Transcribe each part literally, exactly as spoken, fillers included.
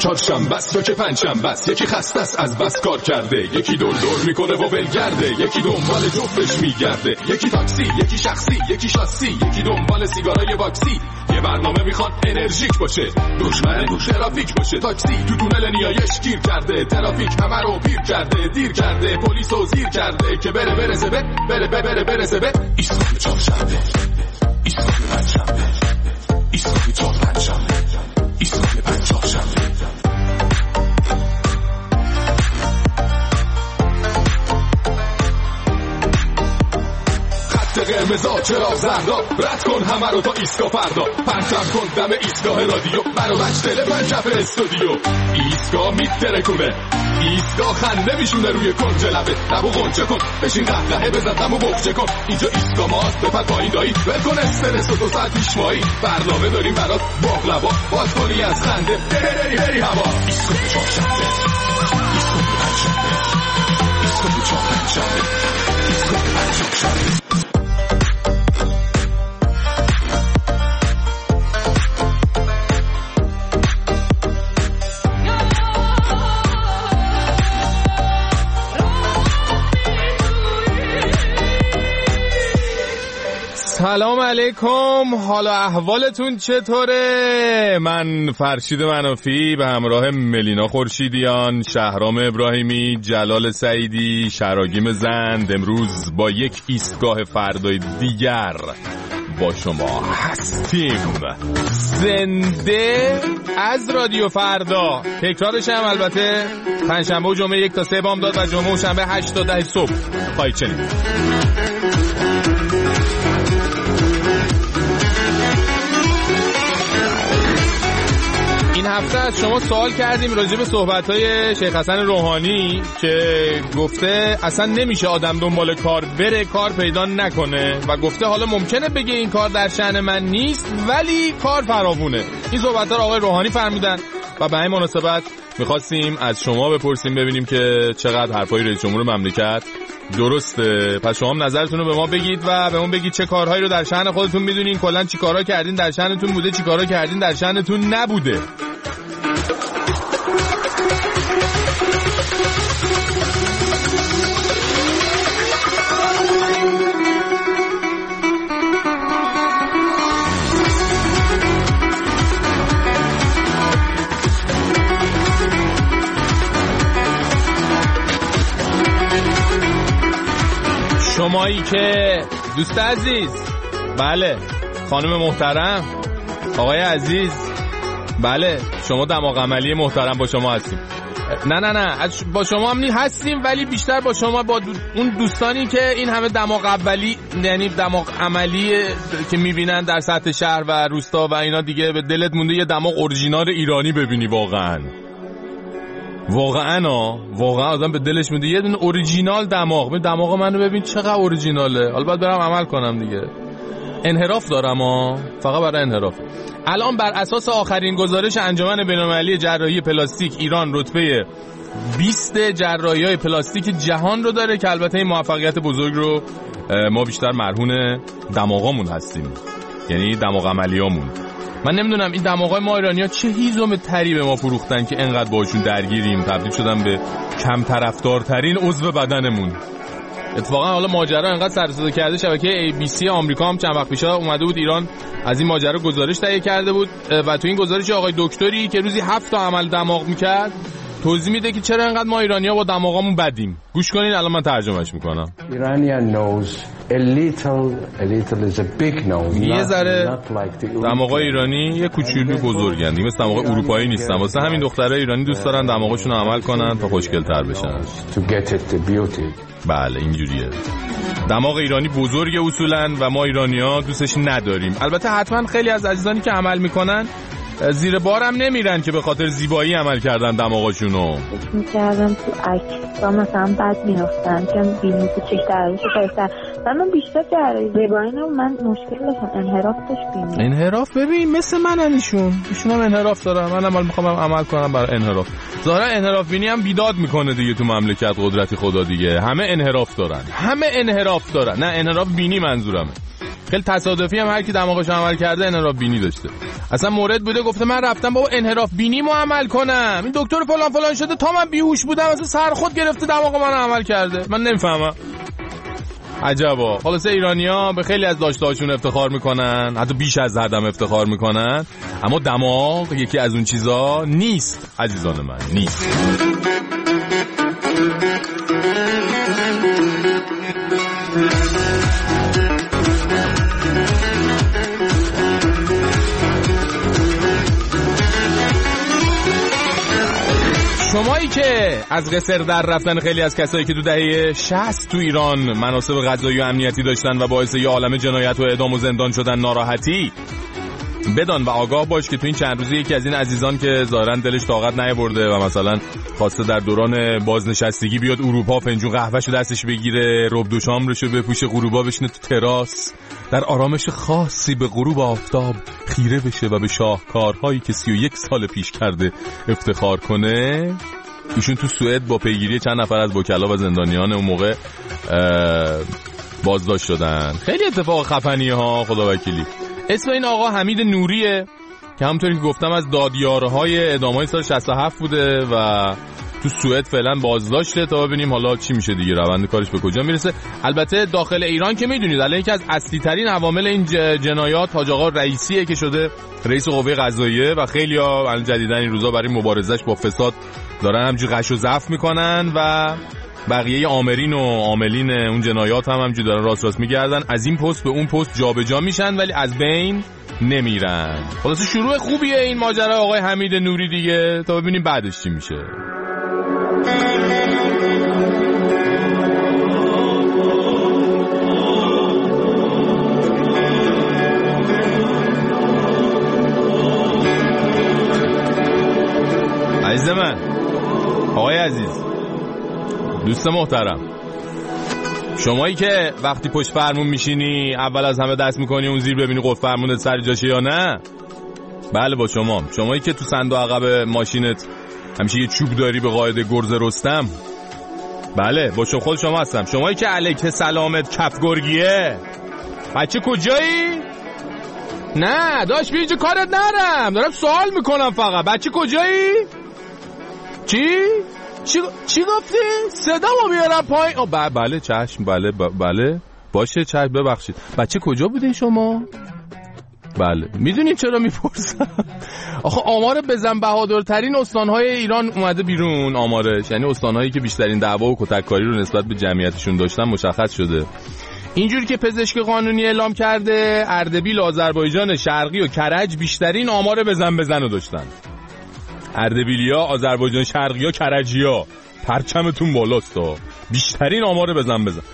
چهارشنبه است تو که پنجشنبه است، یکی خسته است از بس کار کرده، یکی دور دور میکنه و ولگرده، یکی دنبال جفتش میگرده، یکی تاکسی، یکی شخصی، یکی شاسی، یکی دنبال سیگارای واکسی. یه برنامه میخوان انرژیک باشه، دشمن روش ترافیک باشه. تاکسی تو تونل نیایش گیر کرده، ترافیک همه رو پیر کرده، دیر کرده، پلیسو زیر کرده که بره برسه به بره بره بره برسه به ایستگاه چهارشنبه، ایستگاه پنجشنبه، ایستگاه چهارشنبه، ایستگاه پنجشنبه. قرمزا چرا زردا، رد کن همه رو تا ایستگاه فردا، پرچم کن دم ایستگاه رادیو، برو بچ دل پنجف استودیو. ایستگاه میترکونه، ایستگاه خنده میشونه روی کنج لبه، لبو غنچه کن بشین قهقهه بزن دمو بخچه کن. اینجا ایستگاه ماست بپر پایین دایی، ول کن استرس و دو ساعت پیش مایی، برنامه داریم برات باقلوا، باز کنی از خنده بری بری هوا. ایستگاه چهارشنبه، ایستگاه پنجشنبه، ایستگاه چهارشنبه، ایستگاه پنجشنبه. سلام علیکم، حال و احوالتون چطوره؟ من فرشید منافی به همراه ملینا خورشیدیان، شهرام ابراهیمی، جلال سعیدی، شراگیم زند امروز با یک ایستگاه فردای دیگر با شما هستیم، زنده از رادیو فردا. تکرارش هم البته پنجشنبه و جمعه یک تا سه بامداد و جمعه و شنبه هشت تا ده صبح خواهید شنید. این هفته از شما سوال کردیم راجع به صحبت‌های شیخ حسن روحانی که گفته اصلا نمیشه آدم دنبال کار بره کار پیدا نکنه و گفته حالا ممکنه بگه این کار در شأن من نیست ولی کار فراوونه. این صحبت‌ها رو آقای روحانی فرمودن و به این مناسبت می‌خواستیم از شما بپرسیم ببینیم که چقدر حرفای رئیس جمهور مملکت درسته. پس شما هم نظرتون رو به ما بگید و به ما بگید چه کارهایی رو در شأن خودتون می‌دونین، کلاً چی کارا کردین در شأنتون بوده، چی کارا کردین در شأنتون نبوده. شمایی که دوست عزیز، بله خانم محترم، آقای عزیز، بله شما دماغ عملی محترم با شما هستیم. نه نه نه با شما هم هستیم ولی بیشتر با شما با دو... اون دوستانی که این همه دماغ اولی یعنی دماغ عملی که میبینن در سطح شهر و روستا و اینا، دیگه به دلت مونده یه دماغ اورجینال ایرانی ببینی. واقعا واقعا ها واقعا آدم به دلش مونده یه دونه اوریجینال دماغ. دماغ منو ببین چقدر اوریجیناله. حالا باید برم عمل کنم دیگه. انحراف دارم ها، فقط برای انحراف. الان بر اساس آخرین گزارش انجمن بین‌المللی جراحی پلاستیک، ایران رتبه بیست جراحی‌های پلاستیک جهان رو داره که البته این موفقیت بزرگ رو ما بیشتر مرهون دماغامون هستیم، یعنی دماغ عملیامون. من نمیدونم این دماغای ما ایرانی‌ها چه هیزم تری به ما فروختن که انقدر باهاشون درگیریم، تبدیل شدن به کم طرفدارترین عضو بدنمون. اتفاقا حالا ماجرا انقدر سر و صدا کرده، شبکه ای بی سی آمریکا هم چند وقت پیش اومده بود ایران، از این ماجرا گزارش تهیه کرده بود و تو این گزارش آقای دکتری که روزی هفت تا عمل دماغ میکرد توضیح میده که چرا انقدر ما ایرانی‌ها با دماغامون بدیم. گوش کنین الان من ترجمهش میکنم. Iranian knows a little a little is a big no. یه ذره دماغای ایرانی یه کوچولو بزرگن دیگه، مثل دماغای اروپایی نیستن. واسه همین دخترای ایرانی دوست دارن دماغشون رو عمل کنن تا خوشگل‌تر بشن. To get it the beauty. بله اینجوریه. دماغ ایرانی بزرگه اصولاً و ما ایرانی‌ها دوستش نداریم. البته حتما خیلی از عزیزانی که عمل میکنن زیر بارم نمیرن که به خاطر زیبایی عمل کردن دماغشونو. میکردن تو عکس مثلا بد میافتن که بینی کوچیک درش فرستن. من بیشتر جراحی زیبایی نه، من مشکل داشتم انحراف داشت بینی. انحراف ببین مثل منن ایشون ایشون هم انحراف دارن، منم هم میخوام عمل کنم برای انحراف. ظاهرا انحراف بینی هم بیداد میکنه دیگه تو مملکت، قدرتی خدا دیگه. همه انحراف دارن، همه انحراف دارن. نه انحراف بینی منظورمه. خیلی تصادفی هم هر کی دماغش عمل کرده انحراف بینی داشته. اصلا مورد بوده گفته من رفتم بابا انحراف بینی مو عمل کنم، این دکتر فلان فلان شده تا من بیهوش بودم اصلا سر خود گرفته دماغ من عمل کرده. من نمیفهمم. عجبا. خلاصه ایرانی‌ها به خیلی از داشته‌هاشون افتخار میکنن، حتی بیش از حدم افتخار میکنن، اما دماغ یکی از اون چیزا نیست عزیزان من، نیست. شمایی که از قصر در رفتن خیلی از کسایی که تو دهه شصت تو ایران مناصب قضایی و امنیتی داشتن و باعث یه عالمه جنایت و اعدام و زندان شدن ناراحتی، بدان و آگاه باش که تو این چند روزی یکی از این عزیزان که ظاهرا دلش طاقت نیاورده و مثلا خواسته در دوران بازنشستگی بیاد اروپا فنجون قهوه‌شو دستش بگیره، رب دو شامرشو بپوشه، غروبا بشینه تو تراس در آرامش خاصی به غروب آفتاب خیره بشه و به شاهکارهایی که سی و یک سال پیش کرده افتخار کنه. ایشون تو سوئد با پیگیری چند نفر از وکلا و زندانیان اون موقع بازداشت شدن. خیلی اتفاق خفنیه ها، خدا وکیلی. اسم این آقا حمید نوریه که همونطوری که گفتم از دادیارهای اعدام‌های سال شصت و هفت بوده و تو سوئد فعلا بازداشته تا ببینیم حالا چی میشه دیگه، روند کارش به کجا میرسه. البته داخل ایران که میدونید الان یکی از اصلی ترین عوامل این جنایات حاج آقا رئیسیه که شده رئیس قوه قضاییه و خیلی‌ها الان جدیدن این روزا برای مبارزش با فساد دارن همینجوری غش و زفت میکنن و بقیه آمرین و عاملین اون جنایات هم همینجوری دارن راست راست میگردن، از این پست به اون پست جابجا میشن ولی از بین نمیرن. خلاص شروع خوبیه این ماجرا آقای حمید نوری دیگه، تا ببینیم بعدش چی میشه. عزیز من، آقای عزیز، دوست محترم، شمایی که وقتی پشت فرمون میشینی اول از همه دست میکنی اون زیر ببینی قفل فرمونت سر جاشه یا نه؟ بله با شما. شمایی که تو صندوق عقب ماشینت همیشه یه چوب داری به قاعده گرز رستم؟ بله با شما، خود شما هستم. شمایی که علیک سلامت کف گرگیه؟ بچه کجایی؟ نه داشت بیجه کارت نرم، دارم سوال میکنم فقط. بچه کجایی؟ چی؟ چی چی گفتی؟ صدامو بیارم پایین. آه ب... بله چشم، بله ب... بله باشه چشم، ببخشید. بچه کجا بودین شما؟ بله میدونین چرا میپرسم؟ آخه آمار بزن بهادرترین استانهای ایران اومده بیرون، آمارش، یعنی استانهایی که بیشترین دعوا و کتککاری رو نسبت به جمعیتشون داشتن مشخص شده. اینجوری که پزشک قانونی اعلام کرده اردبیل، آذربایجان شرقی و کرج بیشترین آمار بزن بزن رو داشتن. اردبیلیا، آذربایجان شرقی ها، کرجی ها، پرچمتون بالاست ها، بیشترین آمار بزن بزن.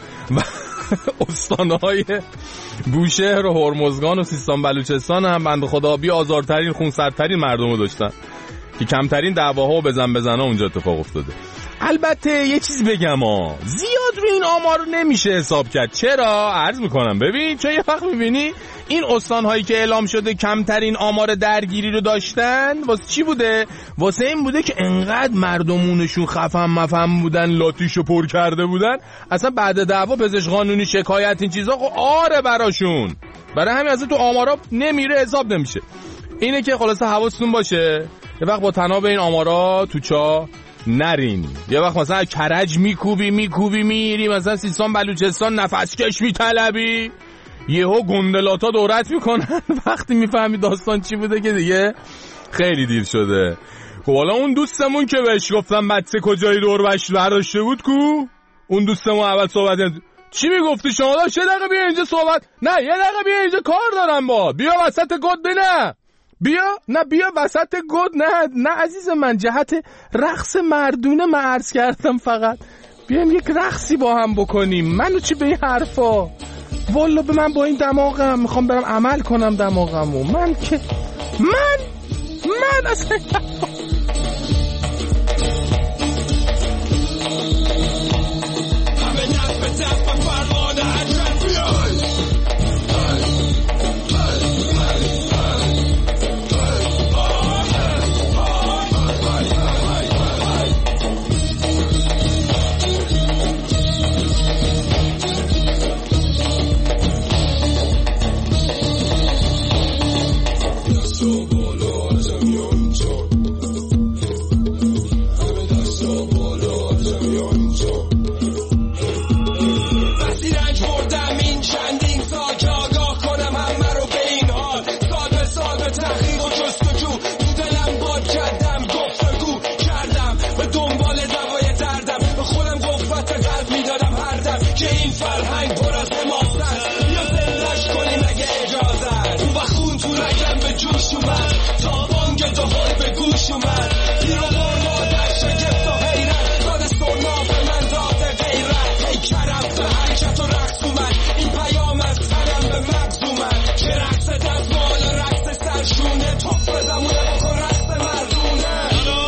استانهای بوشهر و هرمزگان و سیستان بلوچستان هم بنده خدا بی آزارترین خونسردترین مردم رو داشتن که کمترین دعواها و بزن بزن ها اونجا اتفاق افتاده. البته یه چیز بگم ها، زیاد رو این آمار رو نمیشه حساب کرد. چرا؟ عرض میکنم ببین، چون یه وقت میبینی این استانهایی که اعلام شده کمترین آمار درگیری رو داشتن واسه چی بوده؟ واسه این بوده که انقدر مردمونشون خفن مفهم بودن، لاتیشو پر کرده بودن، اصلا بعد دعوا پزشک قانونی شکایت این چیزا آره براشون، برای همین اصلا تو آمارا نمیره، حساب نمیشه. اینه که خلاصه حواستون باشه یه وقت با تناب این آمارا تو چا نرین. یه وقت مثلا کرج میکوبی میکوبی میری مثلا سیستان بلوچستان نفس کش میطلبی، یهو گندلاتا دورت میکنن، وقتی میفهمی داستان چی بوده که دیگه خیلی دیر شده. خب حالا اون دوستمون که بهش گفتم بچه کجایی دور بش برداشته بود کو؟ اون دوستمون اول صحبت چی میگفتی شما؟ داشت یه دقیقه بیا اینجا صحبت. نه یه دقیقه بیا اینجا کار دارم با. بیا وسط گد بینه. بیا نه بیا وسط گد. نه نه عزیز من، جهت رقص مردونه من عرض کردم فقط. بیایم یک رقصی با هم بکنیم. منو چی به این حرفا؟ والا به من با این دماغم میخوام برم عمل کنم دماغمو. من که من من اصلا پیش اومد گیر و بر مادر شگفت و حیرت داد سرنا به من داده غیرت ای کرم به حرکت و رقص اومد این پیام از تنم به مغز اومد چه رقص دزمال رقص سرشونه توف زمونه بکن رقص مردونه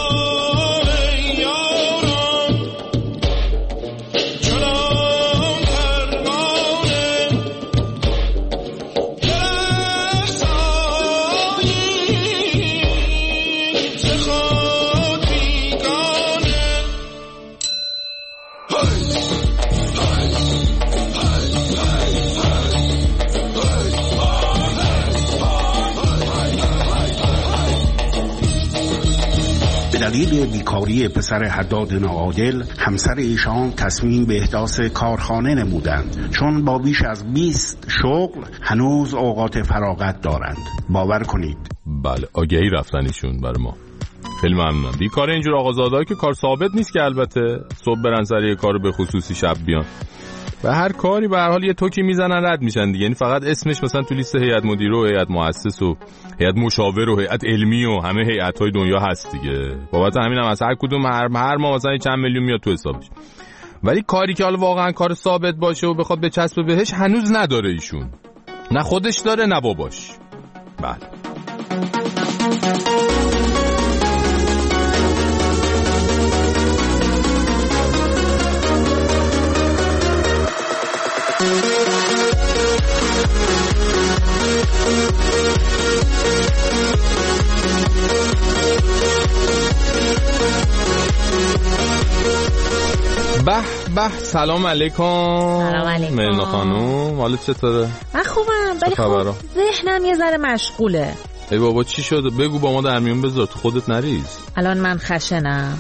دلیل بیکاری پسر حداد ناعادل همسر ایشان تصمیم به احداث کارخانه نمودند چون با بیش از بیست شغل هنوز اوقات فراغت دارند. باور کنید. بله آگهی رفتن ایشون برای ما. خیلی ممنونم. بیکار اینجور آقازاده‌ها که کار ثابت نیست که البته صبح برن سر یه کارو به خصوصی شب بیان و هر کاری به هر حال یه توکی میزنن رد میشن دیگه. یعنی فقط اسمش مثلا تو لیست هیئت مدیره و هیئت مؤسس و هیئت مشاور و هیئت علمی و همه هیئت‌های دنیا هست دیگه. بابت همینم از هر کدوم هر, هر ماه مثلا چند میلیون میاد تو حسابش. ولی کاری که حالا واقعا کار ثابت باشه و بخواد بچسبه بهش هنوز نداره ایشون. نه خودش داره نه باباش. بله. به به سلام علیکم. سلام علیکم مرینا خانوم، حالت چطوره؟ من خوبم ولی خب ذهنم یه ذره مشغوله. ای بابا چی شده؟ بگو با ما در میون بذار، تو خودت نریز. الان من خشنم.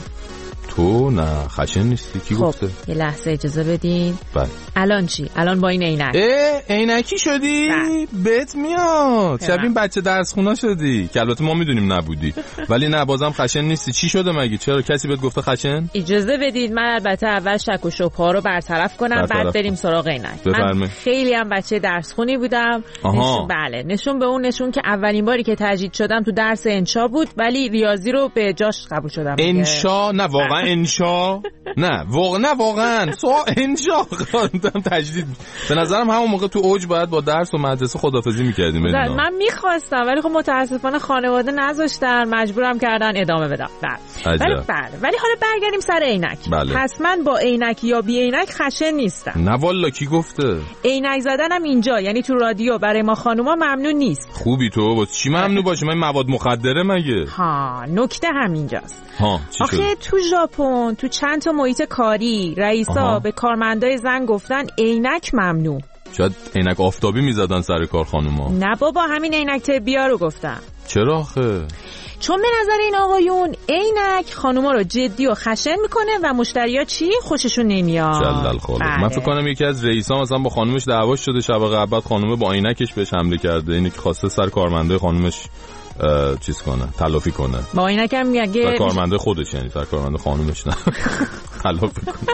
تو نه خشن نیستی. کی خب گفته؟ یه لحظه اجازه بدین. بله. الان چی؟ الان با این عینک. اه عینکی شدی؟ بله. بهت میاد. شبیه بچه درس خونا شدی که البته ما میدونیم نبودی. ولی نه بازم خشن نیستی. چی شده مگه؟ چرا کسی بهت گفته خشن؟ اجازه بدید من البته اول شک و شبهه رو برطرف کنم برطرف. بعد بریم سراغ عینک. من خیلی هم بچه درس خونی بودم. نشون بله نشون به اون نشون که اولین باری که تجدید شدم تو درس انشا بود ولی ریاضی رو به جاش قبول شدم. انشا نه واقعا انشا نه واقعا نه واقعا سو انشا خوندم تجدید. به نظرم همون موقع تو اوج باید با درس و مدرسه خدافظی می‌کردیم. من می‌خواستم ولی خب متاسفانه خانواده نذاشتن، مجبورم کردن ادامه بدم. بله ولی بله ولی حالا برگردیم سر عینک. بله. پس من با عینک یا بی عینک خشن نیستم. نه والا کی گفته؟ عینک زدنم اینجا یعنی تو رادیو برای ما خانوما ممنوع نیست. خوبی تو واسه چی ممنوع باشه؟ من مواد مخدره مگه؟ ها نکته همینجاست. ها چی شد؟ آخه تو ژاپن تو چند تا محیط کاری رئیسا به کارمندای زن گفتن عینک ممنوع. شاید عینک آفتابی میزدن سر کار خانوما. نه بابا همین عینک طبیعی رو گفتن. چرا آخه؟ چون به نظر این آقایون عینک خانوما رو جدی و خشن میکنه و مشتریا چی خوششون نمیاد. جلال خالق. من فکر کنم یکی از رئیسا مثلا با خانومش دعواش شده شب قبل، بعد خانومه با عینکش بهش حمله کرده. اینی که خواسته سر کارمنده خانومش چیز کنه، تلافی کنه. با اینکه میگه سر کارمنده خودش، یعنی سر کارمنده خانومش نه. تلافی کنه.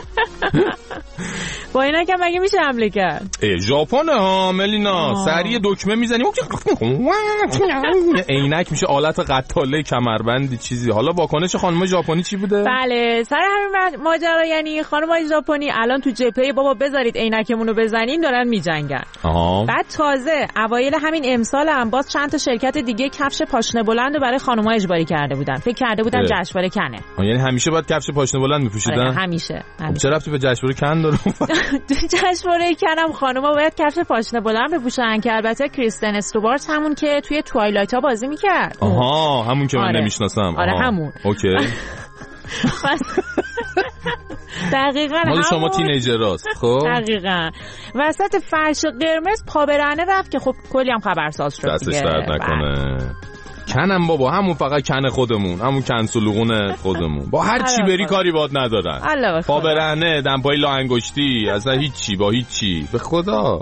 با اینکه مگه میشه حمله کرد؟ ای ژاپن ها ملینا، سریع دکمه میزنی عینک میشه آلت قتاله کمربندی چیزی. حالا واکنش خانم ژاپنی چی بوده؟ بله سر همین ماجرا یعنی خانمای ژاپنی الان تو جبهه بابا بذارید عینکمون رو بزنیم دارن میجنگن. بعد تازه اوایل همین امسال هم باز چند تا شرکت دیگه کفش پاشنه بلند رو برای خانم‌ها اجباری کرده بودن. فکر کرده بودن جشنواره کنه. یعنی همیشه باید کفش پاشنه بلند میپوشیدن؟ همیشه. چه ربطی به جشنواره کن داره؟ جشنواره کنم خانم‌ها باید کفش پاشنه بلند بپوشن که البته کریستن استوارت همون که توی توایلایت ها بازی میکرد. آها همون که من آره. نمیشناسم. آره همون. اوکی. دقیقاً مال شما تینیجراست. خب دقیقاً وسط فرش قرمز پا برهنه رفت که خب کلی هم خبرساز شد. دستش درد نکنه. کنم بابا همون فقط کن خودمون، همون کن سلوغون خودمون. با هر چی بری کاری باد ندارن. پا برهنه، دمپایی لا انگشتی، اصلا هیچی با هیچی. به خدا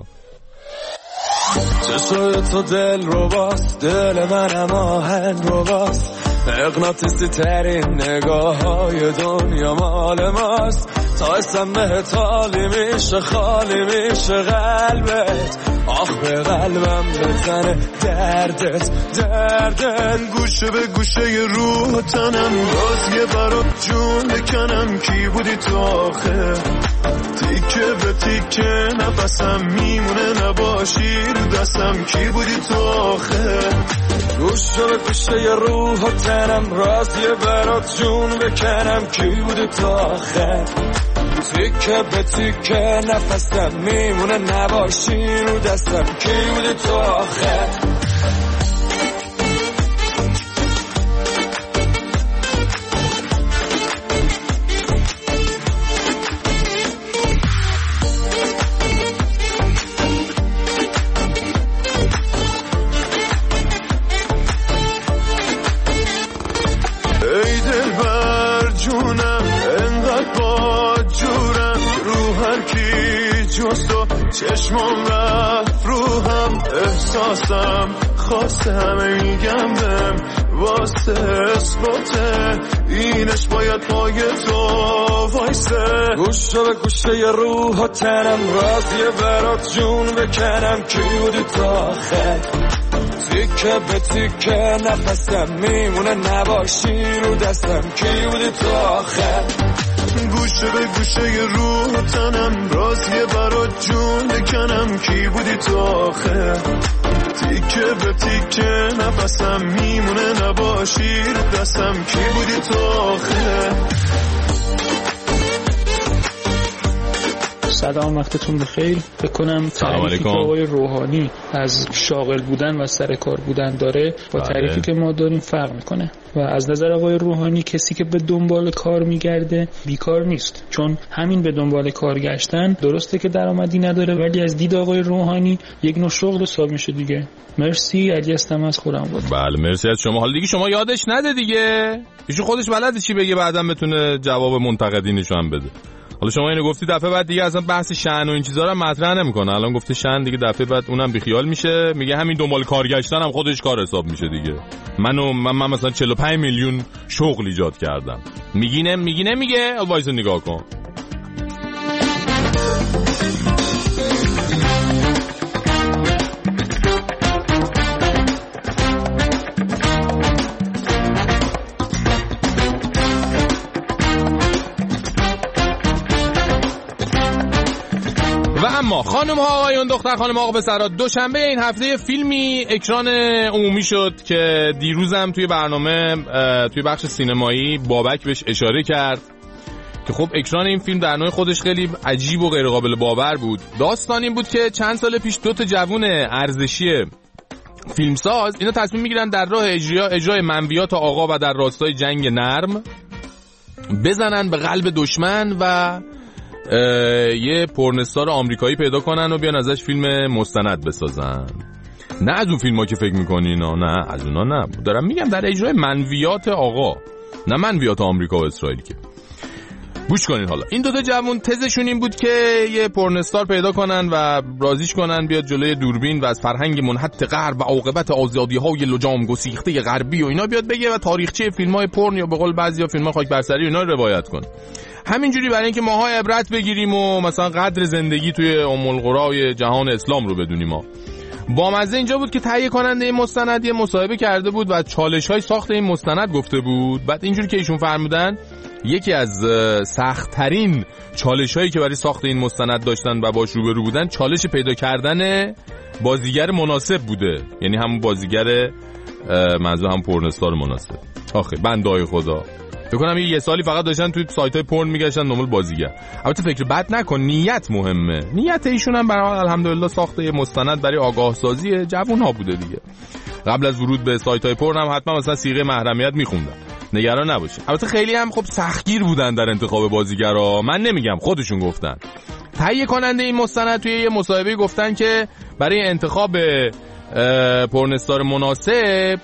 چشای تو دل رو باست، دل منم آهن رو باست، مغناطیسی ترین نگاه های دنیا مال ماست. تا اسم بهت حالی میشه خالی میشه قلبت آخ به قلبم بزنه دردت دردت گوشه به گوشه ی روح تنم باز یه برات جون بکنم کی بودی تو آخه تیکه به تیکه نفسم میمونه نباشی رو دستم کی بودی تو آخه گوشه به گوشه ی روح تنم باز یه برات جون بکنم کی بودی تو آخه تیکه به تیکه نفسم میمونه نباشی رو دستم کی بودی تو آخه ای دل بر جونم انقدر با جورم رو هر کی جز تو چشمام رفت روحم احساسم خواسته همه میگم بهم واسه اثباته اینش باید پای تو وایسته گوشه به گوشه ی روح و تنم راضیه برات جون بکنم کی بودی تو آخه تیکه به تیکه نفسم میمونه نباشی رو دستم کی بودی تو آخه گوشه به گوشه ی روح تنم راضیه برات جون بکنم کی بودی تو آخه تیکه به تیکه نفسم میمونه نباشی رو دستم کی بودی تو آخه سلام وقتتون بخیر. فکر کنم تعریفی که آقای روحانی از شاغل بودن و سر کار بودن داره با تعریفی که ما داریم فرق میکنه و از نظر آقای روحانی کسی که به دنبال کار میگرده بیکار نیست، چون همین به دنبال کار گشتن درسته که درآمدی نداره ولی از دید آقای روحانی یک نوع شغل حساب میشه دیگه. مرسی، علی هستم از خودم بود. بله مرسی از شما. حالا دیگه شما یادش نده دیگه، ایشون خودش بلده چی بگه بعداً بتونه جواب منتقدینش هم بده. حالا شما اینو گفتی دفعه بعد دیگه اصلا بحث شأن و این چیزا رو مطرح نمیکنه. الان گفته شأن دیگه، دفعه بعد اونم بیخیال میشه، میگه همین دنبال کارگشتن هم خودش کار حساب میشه دیگه. منو من, من مثلا چهل و پنج میلیون شغل ایجاد کردم. میگی نه میگی نمیگه؟ وایس نگاه کن. اما خانم ها آقایون، دختر خانم آقا پسرا، دوشنبه این هفته فیلمی اکران عمومی شد که دیروزم توی برنامه توی بخش سینمایی بابک بهش اشاره کرد که خب اکران این فیلم در نوع خودش خیلی عجیب و غیر قابل باور بود. داستان این بود که چند سال پیش دو تا جوون ارزشی فیلمساز اینا تصمیم میگیرن در راه اجرا اجرای منویات آقا و در راستای جنگ نرم بزنن به قلب دشمن و یه پورنستار آمریکایی پیدا کنن و بیان ازش فیلم مستند بسازن. نه از اون فیلم ها که فکر میکنین، نه از اونا نه، دارم میگم در اجرای منویات آقا، نه منویات آمریکا و اسرائیل. که گوش کنین. حالا این دوتا جوون تزشون این بود که یه پورنستار پیدا کنن و رازیش کنن بیاد جلوی دوربین و از فرهنگ منحط غرب و عاقبت آزادی‌های لجام گسیخته غربی و اینا بیاد بگه و تاریخچه فیلم‌های پورن یا به قول بعضیا فیلم‌های خاک بر سری اینا رو روایت کنه. همینجوری برای اینکه ماها عبرت بگیریم و مثلا قدر زندگی توی ام القرای جهان اسلام رو بدونیم. ما با مزه اینجا بود که تهیه کننده این مستند یه مصاحبه کرده بود و چالش‌های ساخت این مستند گفته بود. بعد اینجوری که ایشون فرمودن یکی از سخت‌ترین چالش‌هایی که برای ساخت این مستند داشتن و باش روبرو بودن چالش پیدا کردن بازیگر مناسب بوده، یعنی همون بازیگر منظور هم پورنستار مناسب. آخه بندای خدا فکر کنم یه سالی فقط داشتن توی سایت‌های پورن میگشتن دنبال بازیگر. البته فکر بد نکن، نیت مهمه. نیت ایشون هم برای الحمدلله ساخت یه مستند برای آگاه سازی جوان‌ها بوده دیگه. قبل از ورود به سایت‌های پورن هم حتما مثلا صیغه محرمیت می‌خوندن. نگران نباشید. البته خیلی هم خب سختگیر بودن در انتخاب بازیگرا، من نمیگم، خودشون گفتن. تهیه کننده این مستند توی یه مصاحبه گفتن که برای انتخاب پورنستار مناسب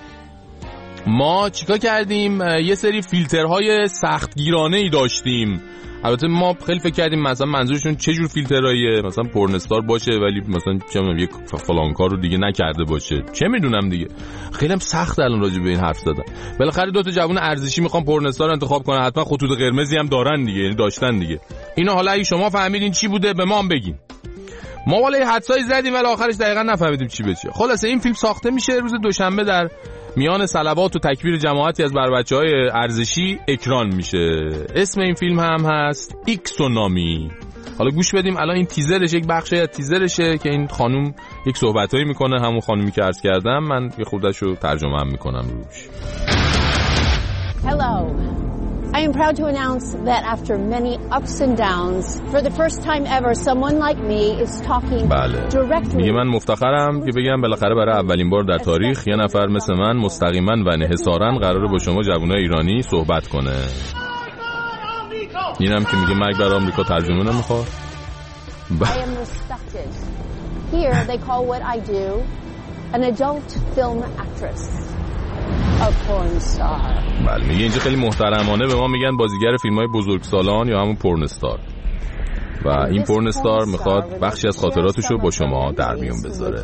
ما چیکار کردیم؟ یه سری فیلترهای سختگیرانه‌ای داشتیم. البته ما خیلی فکر کردیم مثلا منظورشون چه جور فیلتراییه، مثلا پورنستار باشه ولی مثلا چه می‌دونم یک فلان کار رو دیگه نکرده باشه، چه میدونم دیگه. خیلی هم سخت الان راجع به این حرف زدن. بالاخره دو تا جوون ارزشی میخوان پورنستار رو انتخاب کنن، حتما خطوط قرمزی هم دارن دیگه، یعنی داشتن دیگه. اینا حالا اگه شما فهمیدین چی بوده به ما هم بگین. ما والای حدسایی زدیم ولی آخرش دقیقاً نفهمیدیم چی به چیه. خلاصه این فیلم ساخته میشه روز دوشنبه در میان صلوات و تکبیر جماعتی از بر بچه‌های ارزشی اکران میشه. اسم این فیلم هم هست ایکسونامی. حالا گوش بدیم. الان این تیزرش یک بخشی از تیزرشه که این خانوم یک صحبتایی میکنه، همون خانومی که عرض کردم. من یه خودشو ترجمه هم میکنم روش. Hello. I am proud to announce that after many ups and downs, for the first time ever, someone like me is talking بله. directly. میگه من مفتخرم که بگم بالاخره برای اولین بار در تاریخ یه نفر مثل من مستقیما و انحصاراً قراره با شما جوانای ایرانی صحبت کنه. اینم که میگه مرگ بر آمریکا ترجمه نمیخواد. I am respected. Here they call what I do an adult film actress. A porn star. بله میگه اینجا خیلی محترمانه به ما میگن بازیگر فیلم‌های بزرگسالان یا همون پورن استار. و این پورن استار میخواد بخشی از خاطراتشو با شما در میون بذاره.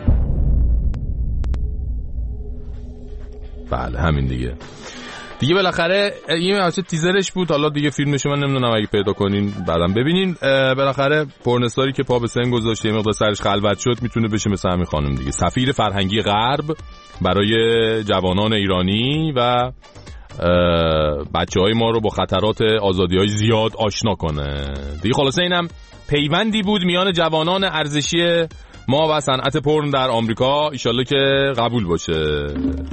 بله همین دیگه. دیگه بالاخره این واسه تیزرش بود. حالا دیگه فیلمش من نمیدونم اگه پیدا کنین بعدم ببینین. بالاخره پورن استاری که پا به سن گذاشت یه مقدار سرش خلوت شد میتونه بشه مثل همین خانم دیگه، سفیر فرهنگی غرب برای جوانان ایرانی و بچه‌های ما رو با خطرات آزادی‌های زیاد آشنا کنه. دیگه خلاصه اینم پیوندی بود میان جوانان ارزشی ما و صنعت پورن در آمریکا. ایشالله که قبول باشه.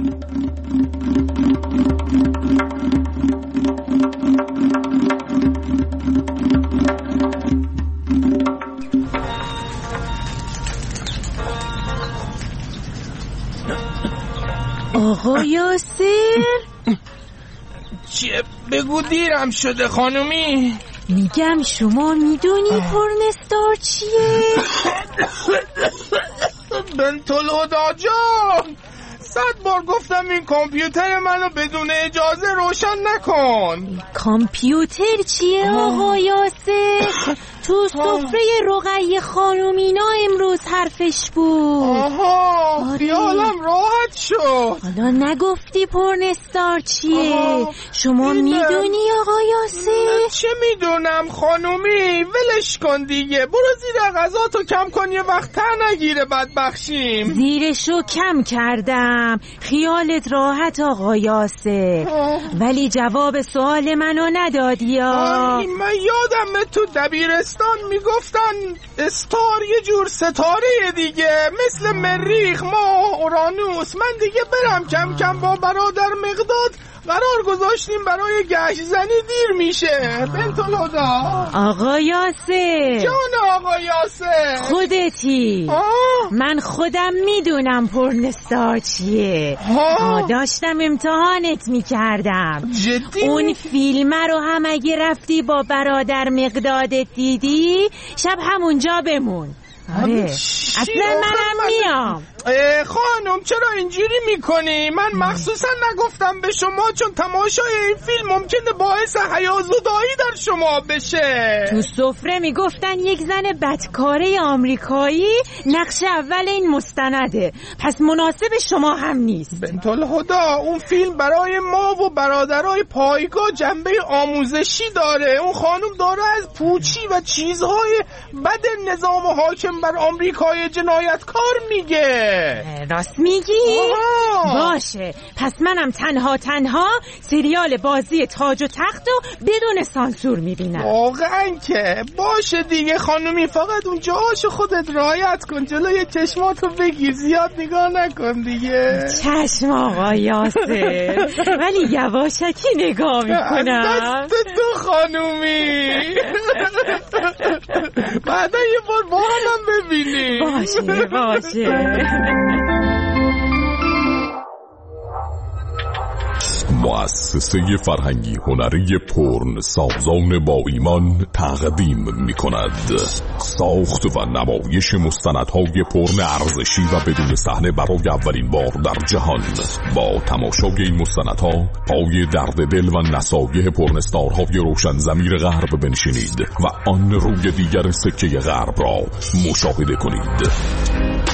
آقا یاسر چیه؟ بگو دیرم شده خانومی. میگم شما میدونی پورن استار چیه؟ بنت الهدی جان، صد بار گفتم این کامپیوتر منو بدون اجازه روشن نکن. کامپیوتر چیه آقا یاسر؟ تو سفره رقیه خانوم اینا امروز حرفش بود. آها خیالم راحت شد. حالا نگفتی پورن استار چیه؟ شما میدونی آقا یاسر؟ چه میدونم خانومی، ولش کن دیگه. برو زیر غذاتو کم کن یه وقت تر نگیره بدبخشیم. زیرشو کم کردم، خیالت راحت آقا یاسر. ولی جواب سوال منو ندادی یا؟ من یادم تو دبیرستان میگفتن استار یه جور ستاره دیگه، مثل مریخ، ماه، اورانوس. من دیگه برم کم کم با برادر مقداد قرار گذاشتیم برای گشت زنی دیر میشه. بنت الهدی. آقا یاسر جان آقا یاسر خودتی. آه؟ من خودم میدونم پورن استار چیه. داشتم امتحانت میکردم. جدی؟ اون فیلم رو هم اگه رفتی با برادر مقدادت دیدی شب همونجا بمون. آره اصلا منم میام. خانم چرا اینجوری میکنی؟ من مخصوصا نگفتم به شما چون تماشای این فیلم ممکنه باعث هیازدایی در شما بشه. تو سفره میگفتن یک زن بدکاره آمریکایی نقش اول این مستنده، پس مناسب شما هم نیست. بنت الهدی اون فیلم برای ما و برادرای پایگاه جنبه آموزشی داره. اون خانم داره از پوچی و چیزهای بد نظام حاکم بر آمریکای جنایتکار میگه. راست میگی؟ آه. باشه پس منم تنها تنها سریال بازی تاج و تخت و بدون سانسور میبینم. واقعا که باشه دیگه خانومی، فقط اون جاهاشو خودت رعایت کن، جلوی چشماتو بگیر، زیاد نگاه نکن دیگه. چشم آقا یاسر. ولی یواشکی نگاه میکنم. دست تو خانومی. بعدا یه بار با هم ببینی. باشه باشه. مؤسسه فرهنگی هنری پورن سازان با ایمان تقدیم می کند ساخت و نمایش مستندهای پورن ارزشی و بدون صحنه برای اولین بار در جهان. با تماشای این مستندها پای درد دل و نصایح پورن استارهای روشن ضمیر غرب بنشینید و آن روی دیگر سکه غرب را مشاهده کنید.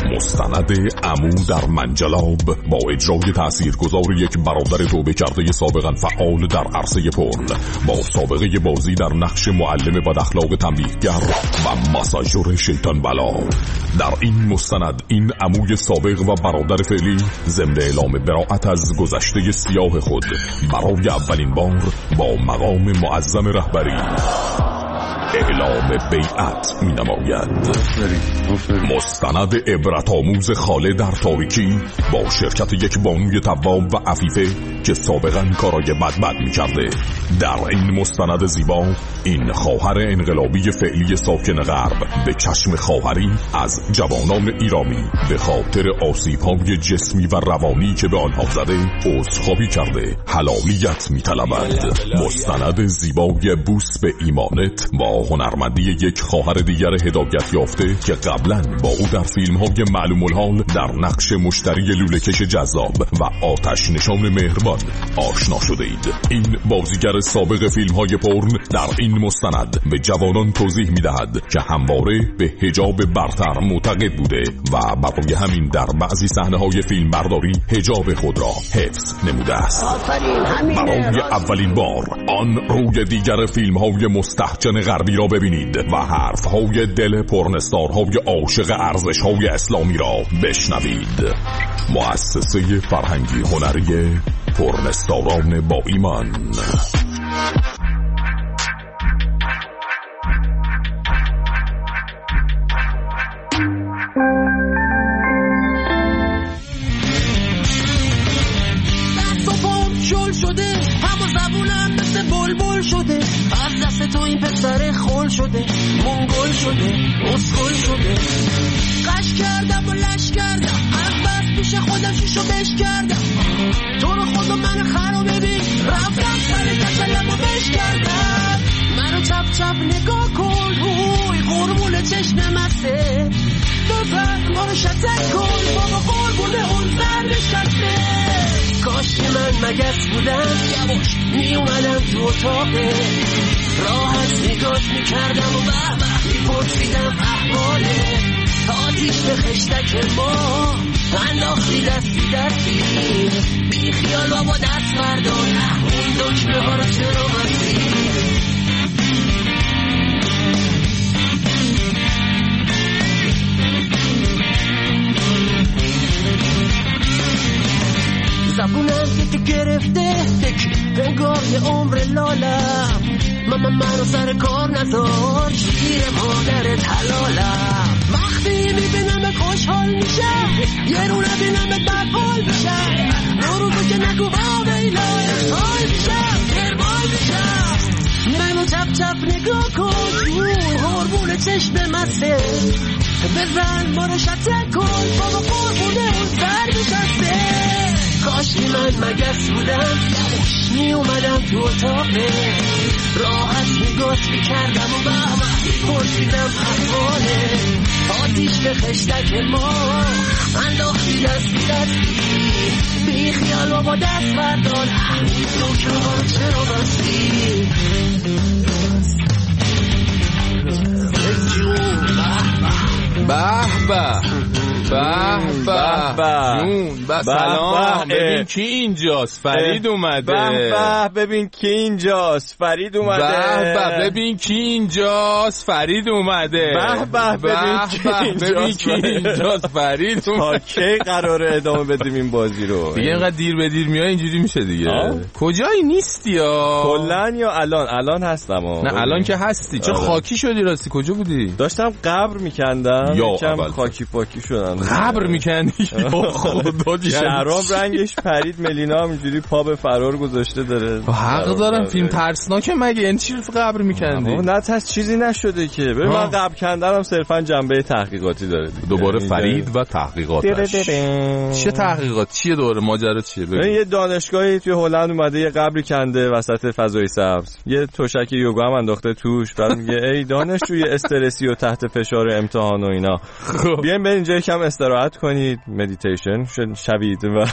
مستند عمو در منجلاب با اجرای تاثیرگذار یک برادر توبه کرده سابقا فعال در عرصه پرن با سابقه بازی در نقش معلم بد اخلاق تنبیهگر و ماساژور شیطان بلا. در این مستند این عموی سابق و برادر فعلی ضمن اعلام براءت از گذشته سیاه خود برای اولین بار با مقام معظم رهبری اعلام بیعت می نماید. مستند عبرت آموز خاله در تاریکی با شرکت یک بانوی تواب و عفیفه که سابقا کارای بد بد می کرده. در این مستند زیبا این خواهر انقلابی فعلی ساکن غرب به چشم خواهری از جوانان ایرانی به خاطر آسیب‌های جسمی و روانی که به آنها زده عذرخواهی کرده حلالیت می طلبد. مستند زیبای بوس به ایمانت با هنرمندی یک خواهر دیگر هدایت یافته که قبلا با او در فیلم‌های معلوم الحال در نقش مشتری لوله‌کش جذاب و آتش نشان مهربان آشنا شده اید. این بازیگر سابق فیلم‌های پورن در این مستند به جوانان توضیح می‌دهد که همواره به حجاب برتر معتقد بوده و برای همین در بعضی صحنه‌های فیلم برداری حجاب خود را حفظ نموده است. برای اولین بار آن روی دیگر فیلم‌های مستهجن غربی را ببینید و حرف‌های دل پرنستارهای عاشق ارزش‌های اسلامی را بشنوید. مؤسسه فرهنگی هنری پرنستاران با ایمان. شده همه زبونم مثل بلبل شده از دست تو این پسر خول شده منگل شده اسکل شده قش کردم و لش کردم از بس پیش خودم شیشو بش کردم تو رو خدا من خرو ببین رفتم سر کسلم و بش کردم منو چپ چپ نگاه کن روی قربون چشم مسته بفرد ما رو شتک کن بابا قربون اون زن نشسته کاش که من مگس بودم یواش می اومدم تو اتاقه راحت نگاش میکردم و به به میپرسیدم احواله آتیش به خشتک ما انداختی دستی دستی بی خیال بابا دست بردار اون دکمه ها رو چرا مستی زبونم که گرفته تک انگار یه عمر لالم ماما منو سر کار نذار شیر مادرت حلالم وقتی میبینم خوشحال میشم یه رو نبینم بدحال میشم نروزو که نگو با بیلا ارفای میشم ارفای میشم منو چپ چپ نگاه کن هرمون چشم مسته بزن ما رو شتک کن بابا قربونه اون سر میشسته کاش من مگس بودم می اومدم تو اتاقه راحت نگاش میکردم و بابا پرسیدم احواله آتیش به خشتک ما انداختی دستی دستی بی خیال بابا دست بردار تو که ما رو چرا بستی به به به به جون به سلام ببین کی اینجاست فرید اومده به به ببین کی اینجاست فرید اومده به به ببین کی اینجاست فرید اومده به به ببین کی اینجاست فرید اومده کی قراره ادامه بدیم این بازی رو دیگه اینقدر دیر به دیر میای اینجوری میشه دیگه کجایی نیستی یا کلا یا الان الان هستم نه الان که هستی چه خاکی شدی راستی کجا بودی داشتم قبر میکندم یکم خاکی پاکی شدم قبر میکندی خدا شراب رنگش پرید ملینا هم اینجوری پا به فرار گذاشته داره حق دارم فیلم ترسناکه مگه این چی قبر میکندی نه تاس چیزی نشده که ببین من قبر کندنم صرفا جنبه تحقیقاتی داره دوباره فرید و تحقیقاتش چه تحقیقات چیه دوره ماجرا چیه ببین یه دانشگاهی توی هلند اومده یه قبری کنده وسط فضای سبز یه تشک یوگا هم انداخته توش بعد میگه ای دانشجوی استرسی و تحت فشار امتحان و اینا بیاین بریم اینجا یکم استراحت استراحت کنید، مدیتیشن شوید و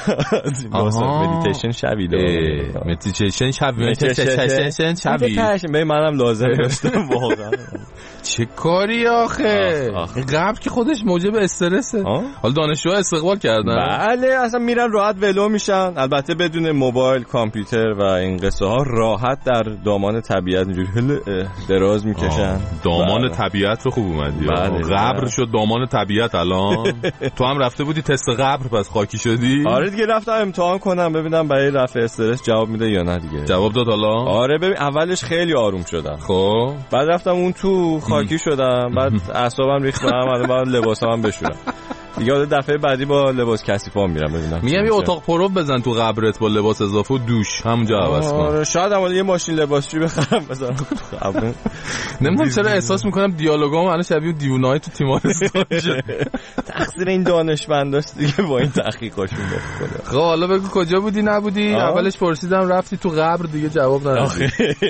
مدیتیشن شوید مدیتیشن شوید مدیتیشن شوید به منم لازم داشتم واقعا. چه کاری آخه؟ قبل که خودش موجب استرسه. حالا دانشجوها استقبال کردن؟ بله اصلا میرن راحت ولو میشن، البته بدون موبایل، کامپیوتر و این قصه ها، راحت در دامان طبیعت اینجوری دراز میکشن. دامان بله. طبیعت رو خوب اومدی. بله. قبر شد دامان طبیعت الان. تو هم رفته بودی تست قبر پس خاکی شدی؟ آره دیگه رفتم امتحان کنم ببینم برای رفع استرس جواب میده یا نه دیگه. جواب داد حالا؟ آره ببین اولش خیلی آروم شدم. خب بعد رفتم اون تو خاکی شدم، بعد اعصابم ریخت به هم، بعد لباسام بشورم. دیگه حالا دفعه بعدی با لباس کثیفام میرم ببینم. میگم یه اتاق پرو بزن تو قبرت با لباس اضافه و دوش همونجا عوض کن. آره شاید هم یه ماشین لباسشویی بخرم بذارم تو قبر. نمیدونم چرا احساس میکنم دیالوگام الان شبیه دیوونه‌های تو تیمارستان شده. تقصیر این دانشمنداست دیگه با این تحقیقاشون بخوره. خب حالا بگو کجا بودی نبودی؟ اولش پرسیدم رفتی تو قبر دیگه جواب ندادی.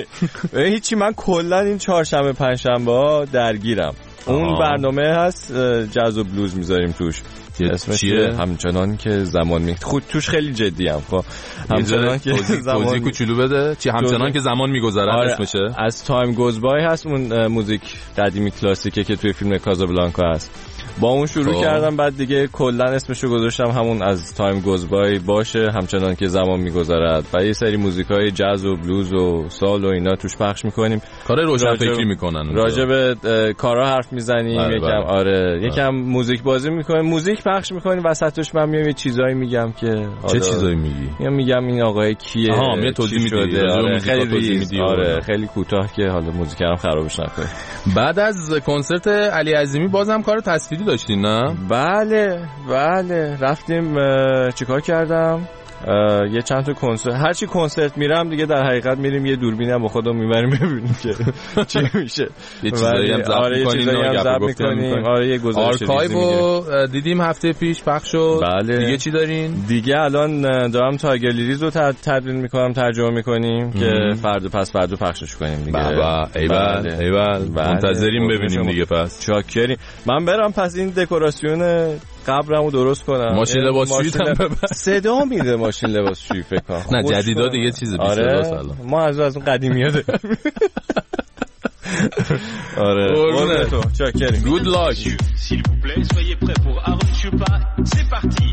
هیچی من کلا این چهارشنبه پنجشنبه درگیرم. اون برنامه هست جاز و بلوز میذاریم توش، اسمش چیه؟ همچنان که زمان می خود توش خیلی جدی ام. خب همچنان که زمان توضیح کوچولو بده چی همچنان که زمان میگذره آره اسمشه؟ از تایم گوز بای هست، اون موزیک قدیمی کلاسیکه که توی فیلم کازابلانکا هست. با اون شروع خب. کردم بعد دیگه کلا اسمشو گذاشتم همون از تایم گوز بای باشه، همچنان که زمان میگذرد، و یه سری موزیکای جاز و بلوز و سال و اینا توش پخش میکنیم. کار روشن فکری میکنن، راجع به کارا حرف میزنیم یکم بره. آره بره. یکم موزیک بازی میکنیم، موزیک پخش میکنیم، وسطش من میام یه چیزایی میگم که چه چیزایی میگی؟ میام میگم این آقای کیه، آها میاد توضیح میده. آره خیلی آره خیلی کوتاه که حالا موزیکرم خرابش نکنه. بعد از کنسرت علی عظیمی بازم کار تصویری داشتین نه؟ بله بله رفتیم چیکار کردم یه چند تا کنسرت، هر چی کنسرت میرم دیگه در حقیقت میریم یه دوربینی هم با خودمون میبریم ببینیم که چی میشه. یه چیزایی هم ضبط می‌کنیم. آره یه گزارش آرکایو دیدیم هفته پیش پخش شد. بله. دیگه چی دارین؟ دیگه الان دارم تایگر لیلیز رو تدوین میکنم، ترجمه میکنیم که فردا پس فردا پخشش کنیم دیگه. بابا ایول ایول منتظریم ببینیم دیگه. پس چاکری من برم پس این دکوراسیون قبرمو درست کنم. ماشین لباسشویی هم ببر. صدا میده ماشین لباسشویی فکر کنم. نه جدیدا دیگه چیز بیشتر آره سلام. ما از از اون قدیمی‌ها داریم. آره قربونت تو چاکریم. Good luck. S'il vous plaît, soyez prêts pour Aaron Chupa. C'est parti.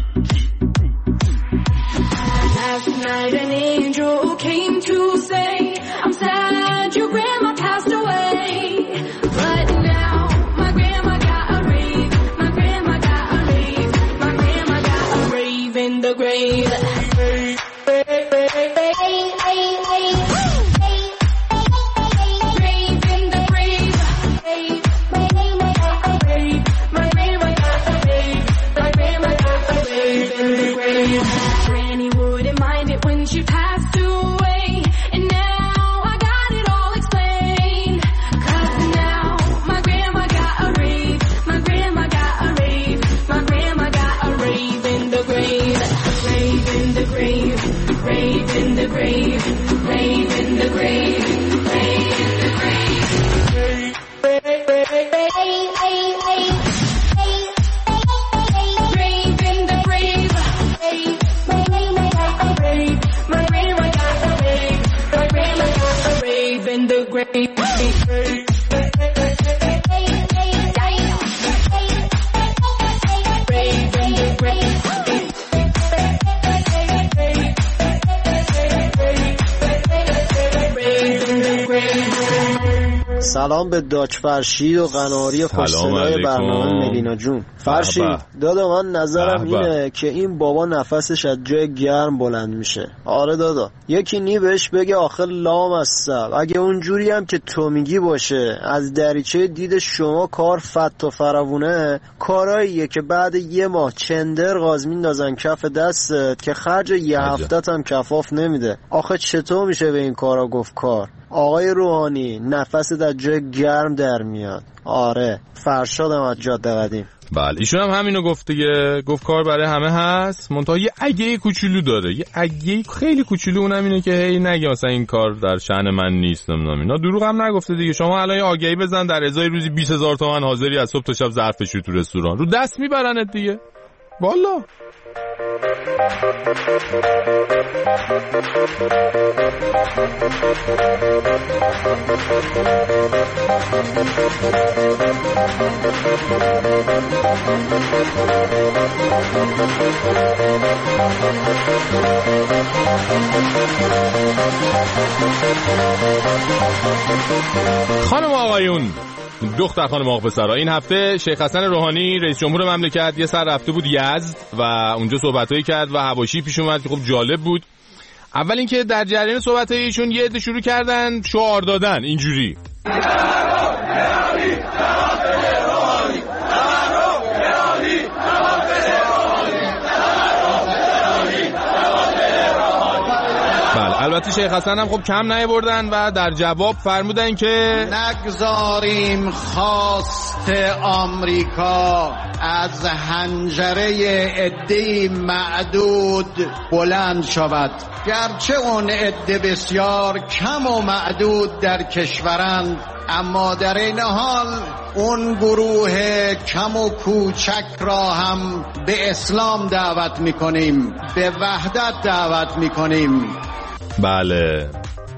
Last night an angel came to say I'm sad your grandma passed away. But now my grandma got a rave. My grandma got a rave. My grandma got a rave in the grave. Granny wouldn't mind it when she passed away, and now I got it all explained. 'Cause now my grandma got a rave, my grandma got a rave, my grandma got a rave in the grave, rave in the grave, rave in the grave, rave in the grave, rave in the grave. سلام به داچ فرشید و قناری خوش‌صدای برنامه ملینا جون. فرشید دادا من نظرم اینه که این بابا نفسش از جای گرم بلند میشه. آره دادا یکی نی بهش بگه آخه لام هستم. اگه اونجوری هم که تو میگی باشه از دریچه دید شما کار فت و فراوونه، کاراییه که بعد یه ماه چندر غاز میندازن کف دستت که خرج یه هفتت هم کفاف نمیده. آخه چطور میشه به این کارا گفت کار؟ آقای روحانی نفست از جای گرم در میاد. آره فرشادم از جاده قدیم. بله ایشون هم همینو گفت دیگه، گفت کار برای همه هست منتها یه اگه کوچولو داره، یه اگه خیلی کوچولو، اونم اینه که هی نگه مثلا این کار در شأن من نیست نمیدونم اینا. دروغ هم نگفته دیگه. شما الان یه آگهی بزن در ازای روزی بیست هزار تومان حاضری از صبح تا شب ظرف بشوری تو رستوران، رو دست میبرنت دیگه. والا خانم آقایون، دختر خانم آقا پسرا، این هفته شیخ حسن روحانی رئیس جمهور مملکت یه سر رفته بود یزد و اونجا صحبتایی کرد و حواشی پیش اومد که خب جالب بود. اول اینکه در جریان صحبتای ایشون یه عده شروع کردن شعار دادن اینجوری: البته شیخ حسن هم خب کم نیاوردن و در جواب فرمودن که نگذاریم خواست آمریکا از حنجره عده‌ای معدود بلند شود، گرچه اون عده بسیار کم و معدود در کشورند، اما در این حال اون گروه کم و کوچک را هم به اسلام دعوت میکنیم، به وحدت دعوت میکنیم. بله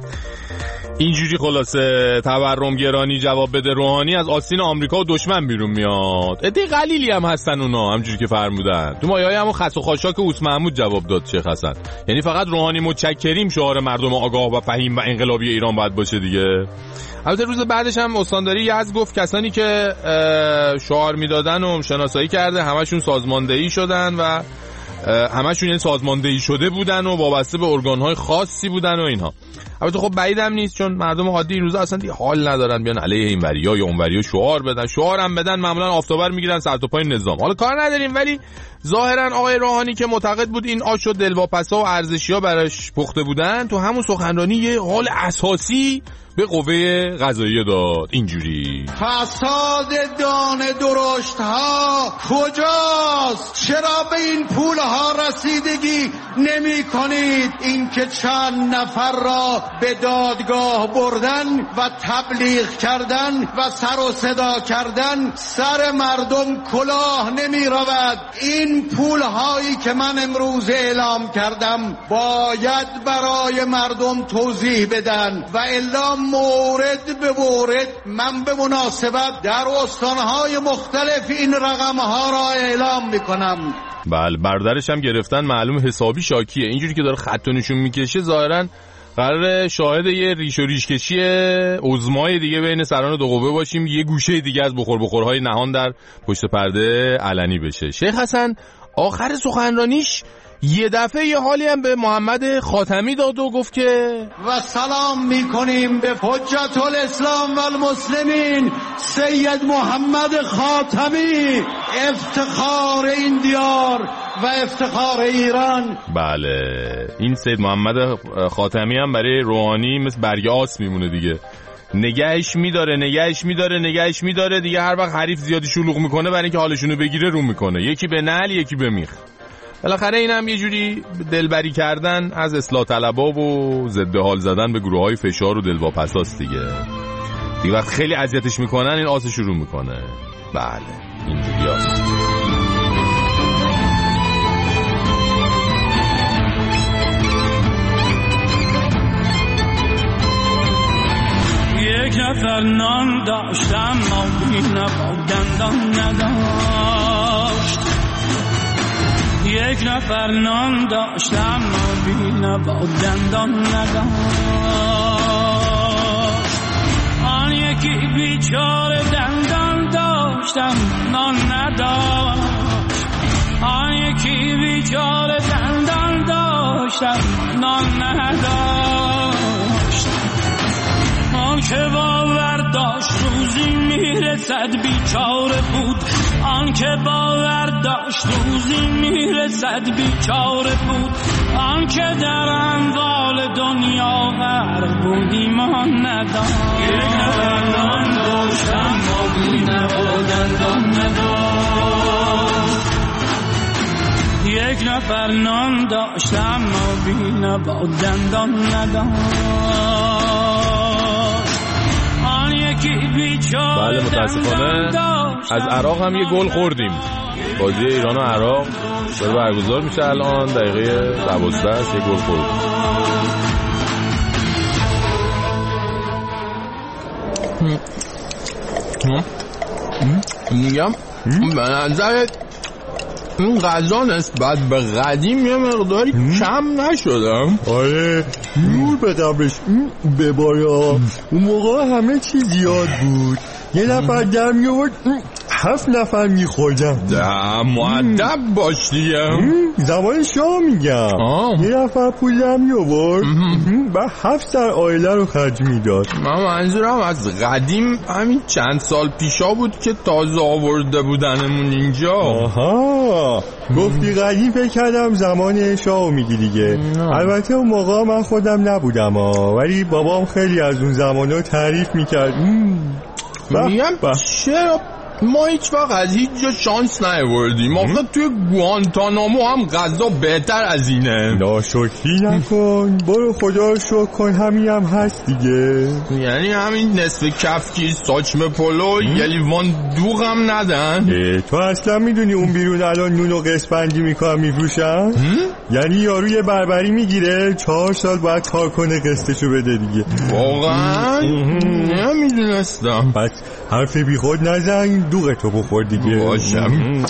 اینجوری خلاصه تورمگرانی جواب بده روحانی از آستین آمریکا و دشمن بیرون میاد. عده قلیلی هم هستن اونا، همجوری که فرمودن. تو مایه‌های همون خس و خاشاک اوس محمود جواب داد شیخ حسن. یعنی فقط روحانی متشکریم شعار مردم آگاه و فهیم و انقلابی ایران باید باشه دیگه. البته روز بعدش هم استانداری یزد گفت کسانی که شعار میدادن و شناسایی کرده همشون سازماندهی شدن و همشون یعنی سازماندهی شده بودن و وابسته به ارگان‌های خاصی بودن و اینها. البته خب بعیدم نیست، چون مردم عادی این روزا اصلا دیگه حال ندارن بیان علیه این وریا یا اون وریا شعار بدن. شعار هم بدن معمولا آفتابر میگیرن سر تا پای نظام. حالا کار نداریم، ولی ظاهرا آقای روحانی که معتقد بود این آش و دلواپسا و ارزشی‌ها براش پخته بودن، تو همون سخنرانی یه حال اساسی به قوه قضاییه داد اینجوری: فساد دانه درشت ها کجاست؟ چرا به این پول ها رسیدگی نمی کنید؟ این که چند نفر را به دادگاه بردن و تبلیغ کردن و سر و صدا کردن، سر مردم کلاه نمی رود. این پول هایی که من امروز اعلام کردم باید برای مردم توضیح بدن و الا مورد به مورد من به مناسبت در استانهای مختلف این رقمها را اعلام میکنم. بله برادرش هم گرفتن، معلوم حسابی شاکیه. اینجوری که داره خط و نشون میکشه ظاهرا قراره شاهد یه ریش و ریش کشی عظمای دیگه بین سران دو قوه باشیم، یه گوشه دیگه از بخور بخورهای نهان در پشت پرده علنی بشه. شیخ حسن آخر سخنرانیش یه دفعه یه حالی هم به محمد خاتمی داد و گفت که و سلام میکنیم به حجت الاسلام و المسلمین سید محمد خاتمی، افتخار این دیار و افتخار ایران. بله این سید محمد خاتمی هم برای روحانی مثل برگ آس میمونه دیگه، نگهش میداره نگهش میداره نگهش میداره دیگه. هر وقت حریف زیادی شلوغ میکنه برای اینکه حالشونو بگیره رو میکنه، یکی به نعل یکی به میخ. بالاخره این هم یه جوری دلبری کردن از اصلاح طلبا و ضد حال زدن به گروه های فشار و دلواپساست دیگه. دیگه وقت خیلی اذیتش میکنن این آس شروع میکنه. بله اینجوری هست. یک نفر نان داشتم ما نبا دندان نداشت، یک نفر نان داشتم ما نبا دندان نداشت، آن یکی بیچاره دندان داشتم نان نداشت، آن یکی بیچاره دندان داشتم نان نداشت، آن که باور داشت روزی میرسد بیچاره بود، آن که باور داشت روزی میرسد بیچاره بود، آن که در اموال دنیا غرق بود ایمان نداشت. یک نفر نان داشتم ما بی نبا دندان نداشت، یک نفر نان داشتم ما بی نبا دندان نداشت، بله متاسفانه از عراق هم یه گل خوردیم. بازی ایران و عراق داره برگزار میشه الان، دقیقه دوازده است، یه گل خوردیم. میگم به نظرت این غذا نسبت به قدیم یه مقداری کم نشدم؟ آره نور به قبرش ببایا، اون موقع همه چی زیاد بود، یه نفر در میورد هفت نفر میخوردم. ده مؤدب باش دیگه. زمان شاه میگم آه. یه نفر پول در میورد و هفت سر آیله رو خرج میداد. من منظورم از قدیم همین چند سال پیشا بود که تازه آورده بودنمون اینجا. آها گفتی قدیم، فکر کردم زمان شاه میگی دیگه. البته اون موقع من خودم نبودم ها، ولی بابام خیلی از اون زمانا تعریف میکرد. میگم چرا ما هیچ وقت از هیچ جا شانس نیاوردیم؟ آخه توی گوانتانامو هم غذا بهتر از اینه. ناشکری نکن، برو خدا رو شکر کن، همین هم هست دیگه. یعنی همین نصف کفکی ساچمه پلو یه لیوان دوغ هم ندن؟ تو اصلا میدونی اون بیرون الان نون و قسپندی میکنم میفروشن؟ یعنی یارو یه بربری میگیره چهار سال باید کار کنه قسطشو بده دیگه. واقعا؟ نمیدونستم. پس حرف بی خود نزن، دوغتو بخور دیگه. باشم.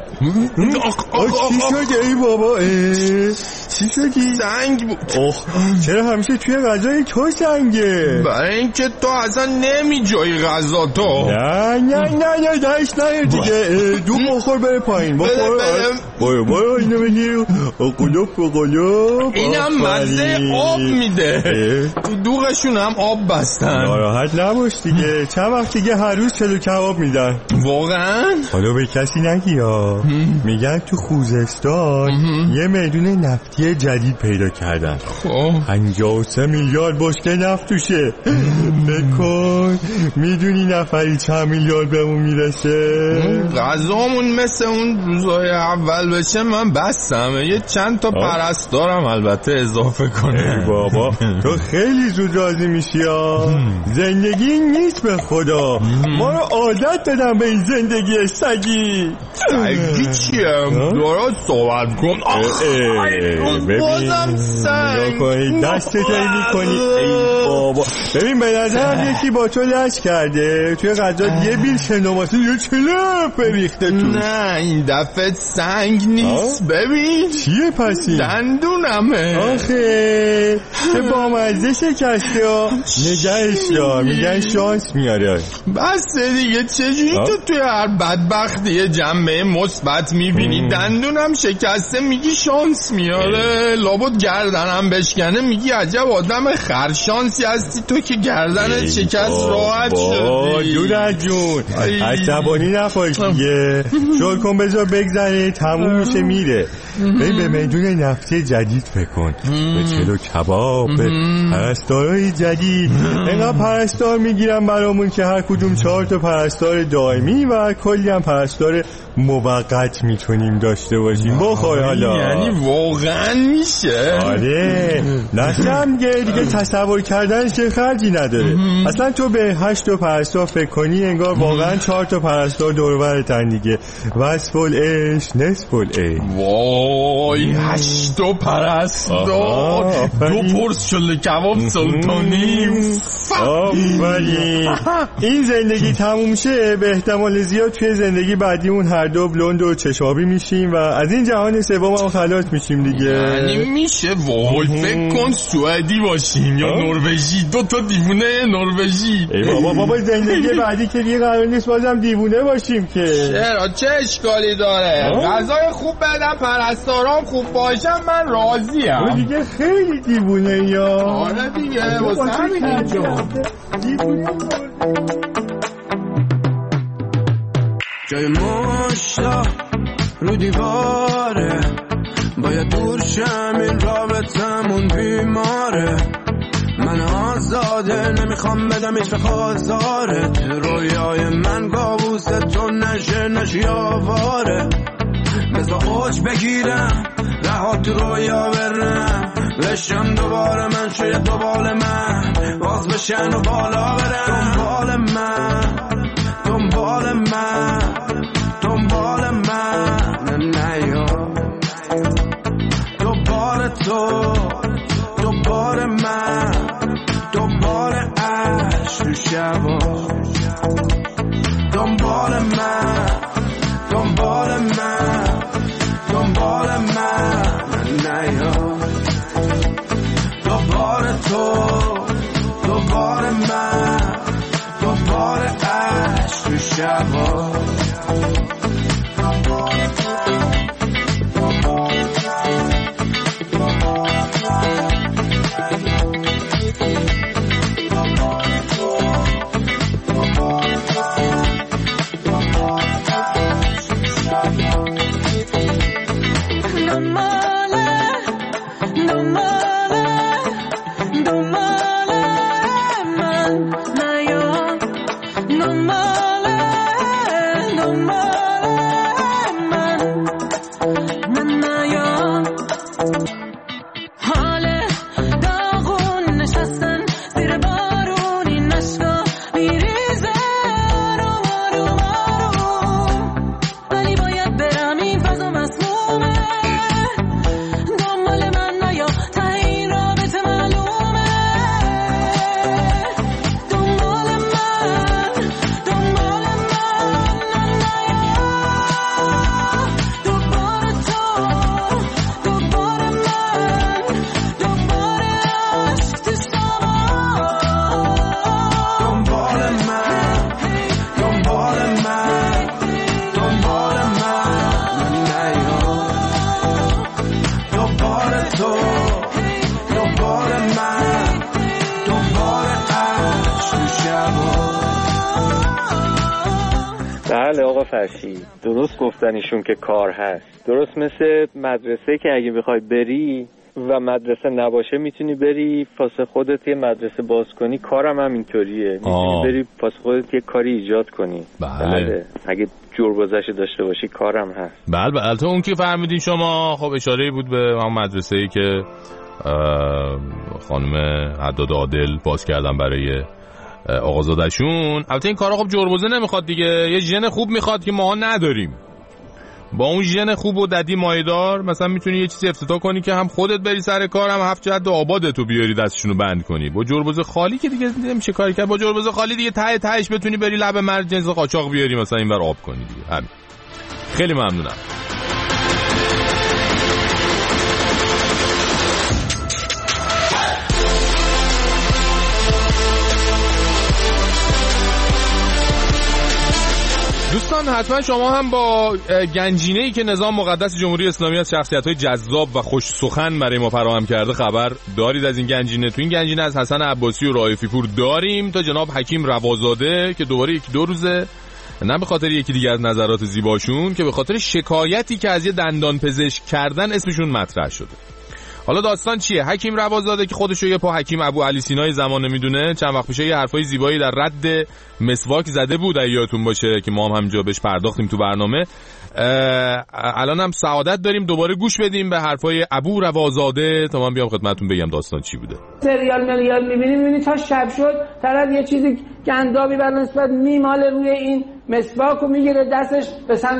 چی شده ای بابا؟ چی شدی؟ سنگ بود. اوه چرا همیشه توی غذای تو سنگه؟ برای اینکه تو اصلا نمی جایی غذا تو. نه نه نه نه داشت نه دیگه. دوغ بخور بره پایین. بخور برو برو اینو بگیر. قلوب قلوب. اینم مزه آب میده. تو دوغشون هم آب بستن. ناراحت نباش دیگه، چند وقت دیگه هر روز چلو کباب میدن. واقعا؟ حالا به کسی نگی ها. میگن تو خوزستان یه میدون نفتی جدید پیدا کردن. پنجاه و سه میلیارد بشکه نفت توشه. بکن میدونی نفری چند میلیارد بهمون میرسه؟ غذامون مثل اون روزای اول بشه من بستم. یه چند تا پرستارم البته اضافه کنه. بابا تو خیلی زود راضی میشی ها. زندگی نیست به خدا. ما رو عادت دادم به این زندگی سگی. سگی چیه؟ درست صحبت کن. بازم سنگ دست تایی میکنی. ای بابا ببین به نظرم یکی با تو لش کرده، توی غذا یه بیل شنوماسی یه چلپ بریخته تو. نه این دفعه سنگ نیست. ببین چیه پسی؟ دندونمه. آخه که با مزه شکسته ها. نگهش دار، میگن شانس میاره. بس دیگه چجوری تو توی هر بدبختی جنبه مثبت میبینی؟ دندونم شکسته میگی شانس میاره. لابد گردنم بشکنه میگی عجب آدم خرشانسی هستی تو که گردنت شکست راحت شدی. دودر جون عصبانی نباش دیگه، شل کن بذار بگذره تموم میشه میره. ببین به میدون نفتی جدید فکر کن، به چلو کباب، به پرستارای جدید. اینقدر پرستار میگیرم برامون که هر کدوم چهار تا پرستار دائمی و کلی هم پرستار موقت میتونیم داشته باشیم. بخور حالا. یعنی واقعا میشه؟ آره نشم دیگه دیگه تصور کردن چه خرجی نداره. اصلا تو به هشت تا پرستار فکر کنی انگار واقعا چهار تا پرستار دور و برتن دیگه. وصف العش نصف العیش. وای هشت تا پرستار، دو پرس شل کباب سلطانی. آفرین. این زندگی تموم شه به احتمال زیاد توی زندگی بعدیمون هر دو بلوند و چشابی میشیم و از این جهان سوم هم خلاص میشیم دیگه. یعنی میشه وای فکر کن سوئدی باشیم یا نروژی، دو تا دیوونه نروژی. ای بابا بابا زندگی بعدی که دیگه قرار نیست بازم دیوونه باشیم که. چرا چه اشکالی داره؟ غذای خوب بدم پرستارام خوب باشم من راضیم. دیگه خیلی دیوونه یا. آره دیگه واسه همین اینجا جای مشتا رو دیواره، باید دور شم این رابطمون بیماره. من آزاده نمیخوام بدم هیچ وقت آزارت. رویای من کابوس تو نشه نشی آواره. بذار اوج بگیرم رها تو رویا برم، بشم دوباره من شاید دوبال من باز بشن و بالا برم. دنبال من بله آقا فرشی، درست گفتن ایشون که کار هست. درست مثل مدرسه که اگه بخوای بری و مدرسه نباشه میتونی بری واسه خودت یه مدرسه باز کنی، کارم هم اینطوریه، میتونی بری واسه خودت یه کاری ایجاد کنی. بله, بله. اگه جوربازش داشته باشی کارم هست. بله بله. البته اون که فهمیدین شما خب اشاره بود به اون مدرسه‌ای که خانم حداد عادل باز کردن برای آقازادشون. البته این کارا خب جربوزه نمیخواد دیگه، یه ژن خوب میخواد که ما نداریم. با اون ژن خوب و ددی مایدار مثلا میتونی یه چیزی افتتاح کنی که هم خودت بری سر کار، هم هفت جد آبادتو بیاری دستشونو بند کنی. با جربوزه خالی که دیگه نمیشه کاری کرد. با جربوزه خالی دیگه ته تهش بتونی بری لب مرج جنس قاچاق بیاری مثلا اینور آب کنی دیگه. همین. خیلی ممنونم. دوستان حتما شما هم با گنجینه‌ای که نظام مقدس جمهوری اسلامی از شخصیت‌های جذاب و خوش سخن برای ما فراهم کرده خبر دارید. از این گنجینه، تو این گنجینه از حسن عباسی و رائفی پور داریم تا جناب حکیم روازاده که دوباره یک دو روزه، نه به خاطر یکی دیگر از نظرات زیباشون که به خاطر شکایتی که از یه دندان پزشک کردن اسمشون مطرح شده. حالا داستان چیه؟ حکیم روازاده که خودشو یه پا حکیم ابو علی سینای زمانه میدونه، چند وقت پیش یه حرفای زیبایی در رد مسواک زده بود، اگه یادتون باشه که ما هم همینجا بهش پرداختیم تو برنامه. الان هم سعادت داریم دوباره گوش بدیم به حرفای ابو روازاده تا من بیام خدمتتون بگم داستان چی بوده. سریال میلیارد میبینیم میبینی تا شب شد طرف یه چیزی گندابی بر نسبت میماله روی این مسواک و میگیره دستش به سمت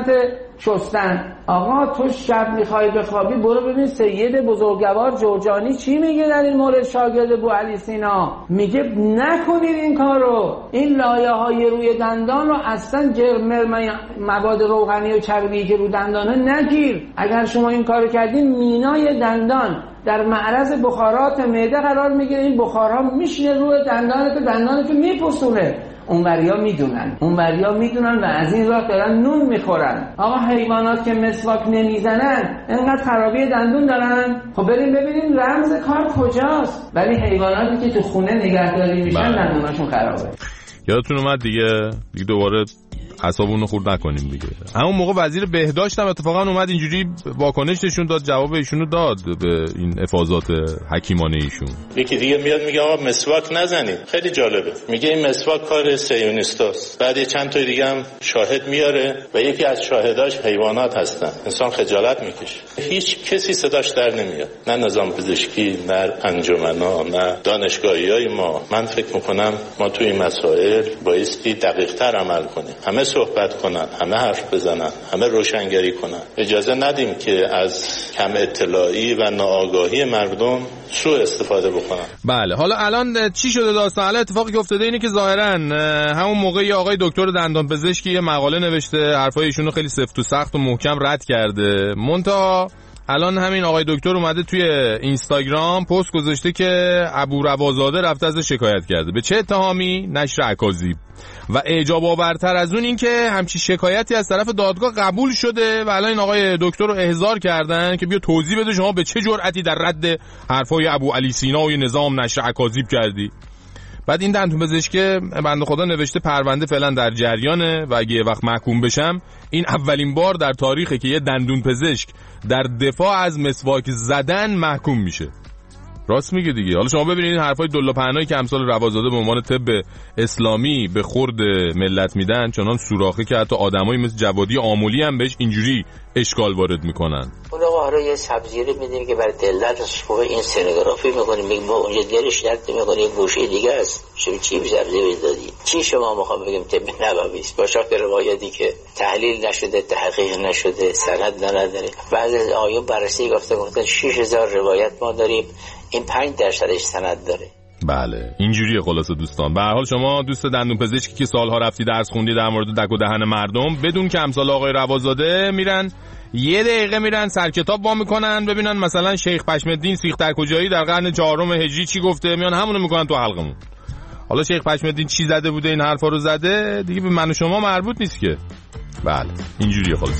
شستن. آقا تو شب میخوای بخوابی برو ببین سید بزرگوار جرجانی چی میگه در این مورد شاگرد ابو علی سینا. میگه نکنید این کارو، این لایه های روی دندان رو اصلا جرم مواد روغنی و چربی که رو دندانه نگیر. اگر شما این کارو کردین مینای دندان در معرض بخارات معده قرار میگیره، این بخارها میشینه روی دندانت، دندانت میپوسونه. اونوریا میدونن اونوریا میدونن و از این راه دارن نون میخورن. آقا حیوانات که مسواک نمیزنن انقدر خرابی دندون دارن؟ خب بریم ببینیم رمز کار کجاست. ولی حیواناتی که تو خونه نگهداری میشن دندوناشون خرابه. یادتون اومد دیگه دیگه دوباره اعصابونو خورد نکنیم دیگه. همون موقع وزیر بهداشت هم اتفاقا اومد اینجوری واکنش نشون داد، جواب ایشونو داد به این افاضات حکیمانه ایشون. یکی دیگه میاد میگه آقا مسواک نزنید. خیلی جالبه، میگه این مسواک کار صهیونیستاست. بعد چند تا دیگه هم شاهد میاره و یکی از شاهداش حیوانات هستن. انسان خجالت میکشه. هیچ کسی صداش در نمیاد، نه نظام پزشکی، نه انجمنا، نه دانشگاهیای ما. من فکر میکنم ما تو این مسائل بایستی دقیق‌تر عمل کنیم. همه صحبت کنن، همه حرف بزنن، همه روشنگری کنن. اجازه ندیم که از کم اطلاعی و ناآگاهی مردم سوء استفاده بکنن. بله حالا الان چی شده داستان؟ الان اتفاقی که افتاده اینه که ظاهرا همون موقع یه آقای دکتر دندان پزشکی یه مقاله نوشته، حرفای ایشون رو خیلی سفت و سخت و محکم رد کرده. منتها الان همین آقای دکتر اومده توی اینستاگرام پست گذاشته که ابو روازاده رفته از شکایت کرده. به چه اتهامی؟ نشر اکاذیب. و اعجاب آورتر از اون این که همچی شکایتی از طرف دادگاه قبول شده و الان این آقای دکتر رو احضار کردن که بیا توضیح بده شما به چه جرأتی در رد حرفای ابو علی سینا و نظام نشر اکاذیب کردی. بعد این دندون پزشک بنده خدا نوشته پرونده فعلا در جریانه و اگه یه وقت محکوم بشم این اولین بار در تاریخه که یه دندون پزشک در دفاع از مسواک زدن محکوم میشه. راست میگه دیگه. حالا شما ببینید این حرفای دلا پهنایی که امثال روازاده به عنوان طب اسلامی به خورد ملت میدن چنان سوراخی که حتی آدمایی مثل جوادی آمولی هم بهش اینجوری اشکال وارد میکنن. اون آقا حالا یه سبزی رو میدیم که برای دلدردش خوبه این سنوگرافی میکنیم، میگیم با اونجا دلش درد میکنه یه گوشه دیگه است. شما چی سبزی دادی؟ چی شما میخوام بگیم طب نبوی است؟ با شرط روایتی که تحلیل نشده، تحقیق نشده، سند نداره. بعضی از آیون بررسی گفته گفتن شش هزار روایت ما داریم، این پنج درصدش سند داره. بله اینجوریه خلاصه دوستان. به هر حال شما دوست دندون پزشکی که سالها رفتی درس خوندی در مورد دک و دهن مردم، بدون که امثال آقای روازاده میرن یه دقیقه میرن سر کتاب وا میکنن ببینن مثلا شیخ پشمالدین سیخ در کجایی در قرن چهارم هجری چی گفته، میان همونو میکنن تو حلقمون. حالا شیخ پشمالدین چی زده بوده این حرفا رو زده دیگه به من و شما مربوط نیست که. بله اینجوریه خلاصه.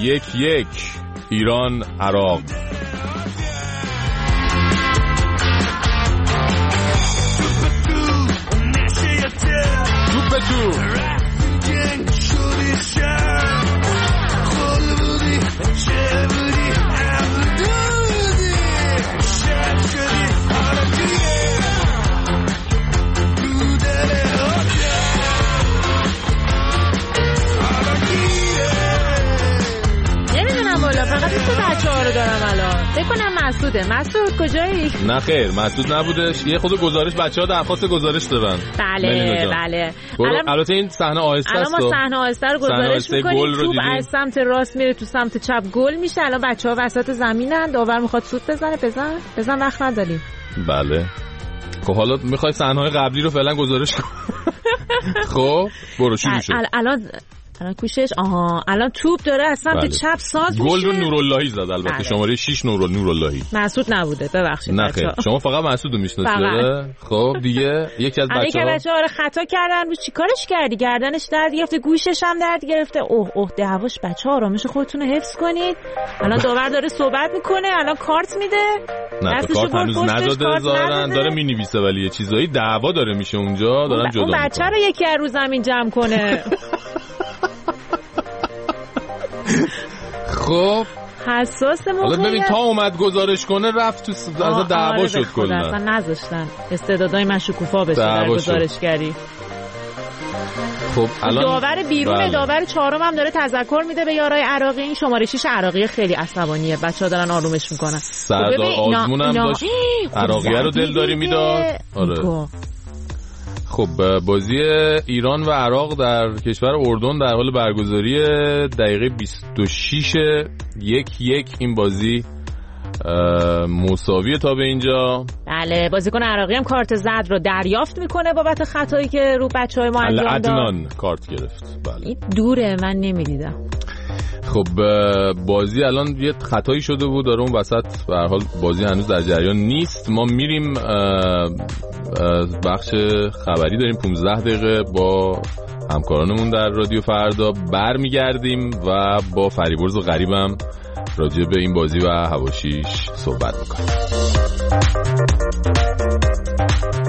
یک یک ایران عراق. توپ به تو فقط این تو بچه ها رو دارم الان. بکنم مسعوده. مسعود کجایی؟ نه خیر مسعود نبودش. یه خود گزارش بچه ها درخواست گزارش دادن. بله بله. البته این صحنه آهسته است. الان ما صحنه آهسته رو گزارش میکنیم. توپ از سمت راست میره تو سمت چپ گل میشه. الان بچه ها وسط زمینن. داور میخواد سوت بزنه. بزن بزن وقت نداریم. بله. خب حالا میخوای صحنه های قبلی رو فعلا گزارش کن. خب برو شروع شد. الان الان کوشش آها الان توپ داره از سمت بله. چپ ساز میشه. گل رو نوراللهی زد البته بله. شماره شش نور نوراللهی. مسعود نبوده ببخشید. نه خیر شما فقط مسعود رو میشناسید. خب دیگه یکی از بچه‌ها یکی بچه‌ها رو خطا کردن. رو چیکارش کردی؟ گردنش درد گرفته، گوشش هم درد گرفته. اوه اوه دعواش بچه‌ها آرامش خودتون رو حفظ کنید. الان داور داره صحبت میکنه. الان کارت میده. نه کارت هنوز نداده ظاهرا داره مینویسه ولی یه چیزایی دعوا داره میشه اونجا دارن جدا. اون بچه رو یکی از رو زمین جمع کنه. خب حساس موقعیت. حالا ببین تا اومد گزارش کنه رفت تو از دعوا آره شد کلا. اصلا نذاشتن استعدادای من شکوفا بشه در گزارشگری. خب الان داور بیرون بله. داور چهارم هم داره تذکر میده به یارای عراقی. این شماره شش عراقی خیلی عصبانیه. بچه‌ها دارن آرومش میکنن. سردار آزمون هم داشت عراقیه رو دلداری میداد. آره. خب بازی ایران و عراق در کشور اردن در حال برگزاری دقیقه بیست و شش یک یک این بازی مساویه تا به اینجا. بله بازیکن عراقی هم کارت زرد رو دریافت میکنه بابت خطایی که رو بچهای ما انجام داد. عدنان کارت گرفت. بله این دوره من نمیدیدم. خب بازی الان یه خطایی شده بود داره اون وسط به هر حال بازی هنوز در جریان نیست. ما میریم بخش خبری داریم پانزده دقیقه با همکارانمون در رادیو فردا برمیگردیم و با فریبرز و غریبم راجع به این بازی و حواشیش صحبت میکنیم.